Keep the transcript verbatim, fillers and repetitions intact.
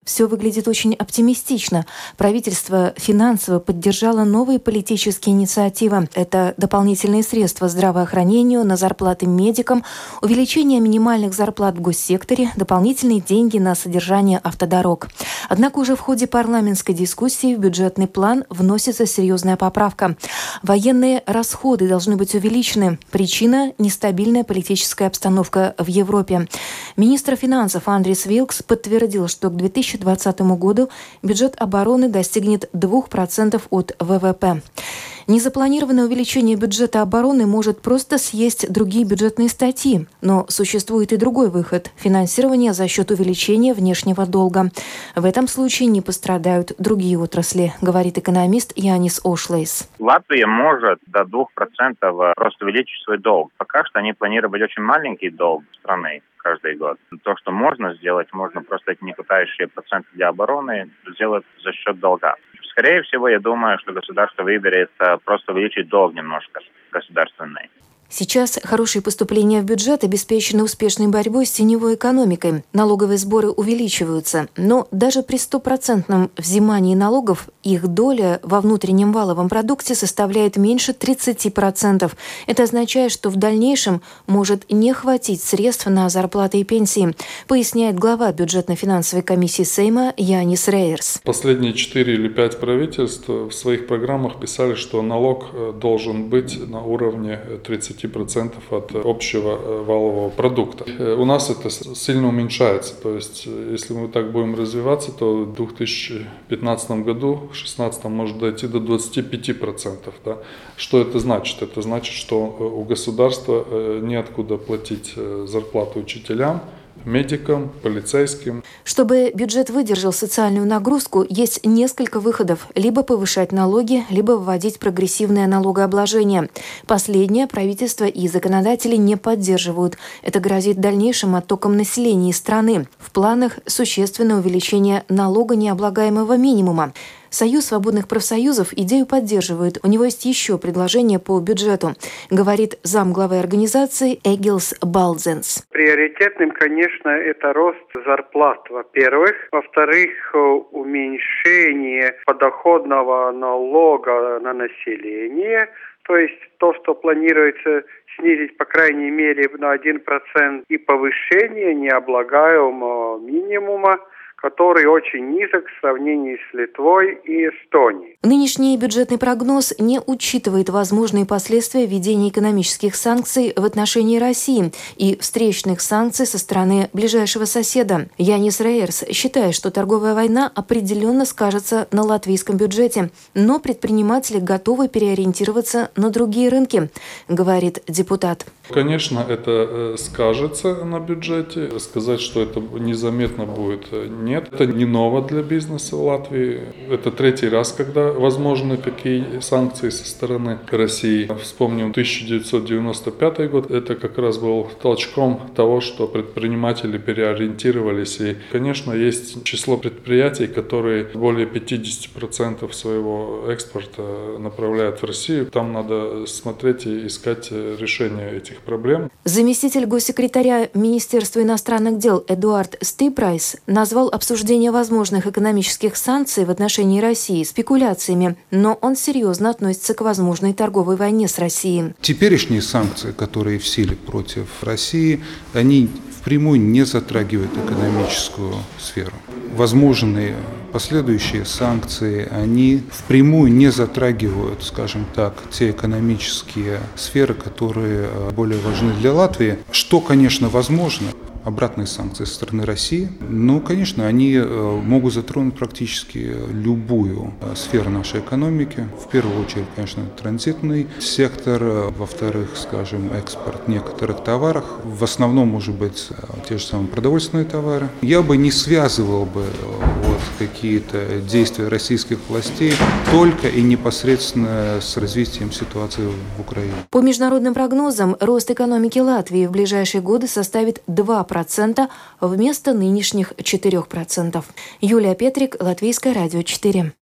Все выглядит очень оптимистично. Правительство финансово поддержало новые политические инициативы. Это дополнительные средства здравоохранению, на зарплаты медикам, увеличение минимальных зарплат в госсекторе, дополнительные деньги на содержание автодорог. Однако уже в ходе парламентской дискуссии в бюджетный план вносится серьезная поправка. Военные расходы должны быть увеличены. Причина – нестабильная политическая обстановка в Европе. Министр финансов Андрис Вилкс подтвердил, что к две тысячи двадцатому году бюджет обороны достигнет двух процентов от вэ вэ пэ. Незапланированное увеличение бюджета обороны может просто съесть другие бюджетные статьи. Но существует и другой выход – финансирование за счет увеличения внешнего долга. В этом случае не пострадают другие отрасли, говорит экономист Янис Ошлейс. Латвия может до двух процентов просто увеличить свой долг. Пока что они планировали очень маленький долг страны каждый год. То, что можно сделать, можно просто эти некупающие проценты для обороны сделать за счет долга. Скорее всего, я думаю, что государство выберет просто увеличить долг немножко государственный. Сейчас хорошие поступления в бюджет обеспечены успешной борьбой с теневой экономикой. Налоговые сборы увеличиваются. Но даже при стопроцентном взимании налогов их доля во внутреннем валовом продукте составляет меньше тридцати процентов. Это означает, что в дальнейшем может не хватить средств на зарплаты и пенсии, поясняет глава бюджетно-финансовой комиссии Сейма Янис Рейерс. Последние четыре или пять правительств в своих программах писали, что налог должен быть на уровне тридцати процентов от общего валового продукта. У нас это сильно уменьшается. То есть, если мы так будем развиваться, то в две тысячи пятнадцатом году, в две тысячи шестнадцатом может дойти до двадцати пяти процентов. Да? Что это значит? Это значит, что у государства неоткуда платить зарплату учителям, медикам, полицейским. Чтобы бюджет выдержал социальную нагрузку, есть несколько выходов. Либо повышать налоги, либо вводить прогрессивное налогообложение. Последнее правительство и законодатели не поддерживают. Это грозит дальнейшим оттоком населения из страны. В планах существенное увеличение налога необлагаемого минимума. Союз свободных профсоюзов идею поддерживает. У него есть еще предложение по бюджету, говорит замглавы организации Эгилс Балдзенс. Приоритетным, конечно, это рост зарплат, во-первых. Во-вторых, уменьшение подоходного налога на население. То есть то, что планируется снизить, по крайней мере, на один процент, и повышение необлагаемого минимума, который очень низок в сравнении с Литвой и Эстонией. Нынешний бюджетный прогноз не учитывает возможные последствия введения экономических санкций в отношении России и встречных санкций со стороны ближайшего соседа. Янис Рейерс считает, что торговая война определенно скажется на латвийском бюджете, но предприниматели готовы переориентироваться на другие рынки, говорит депутат. Конечно, это скажется на бюджете. Сказать, что это незаметно будет, нет. Это не ново для бизнеса в Латвии. Это третий раз, когда возможны какие санкции со стороны России. Вспомним тысяча девятьсот девяносто пятый год. Это как раз был толчком того, что предприниматели переориентировались. И, конечно, есть число предприятий, которые более пятьдесят процентов своего экспорта направляют в Россию. Там надо смотреть и искать решение этих проблем. Заместитель госсекретаря Министерства иностранных дел Эдуард Стипрайс назвал обсуждение возможных экономических санкций в отношении России спекуляциями, но он серьезно относится к возможной торговой войне с Россией. Теперешние санкции, которые в силе против России, они впрямую не затрагивают экономическую сферу. Возможные последующие санкции, они впрямую не затрагивают, скажем так, те экономические сферы, которые более важны для Латвии, что, конечно, возможно. Обратные санкции со стороны России, ну, конечно, они могут затронуть практически любую сферу нашей экономики. В первую очередь, конечно, транзитный сектор, во-вторых, скажем, экспорт некоторых товаров, в основном, может быть, те же самые продовольственные товары. Я бы не связывал бы вот какие-то действия российских властей только и непосредственно с развитием ситуации в Украине. По международным прогнозам, рост экономики Латвии в ближайшие годы составит два процента вместо нынешних четырех процентов. Юлия Петрик, Латвийское радио четыре.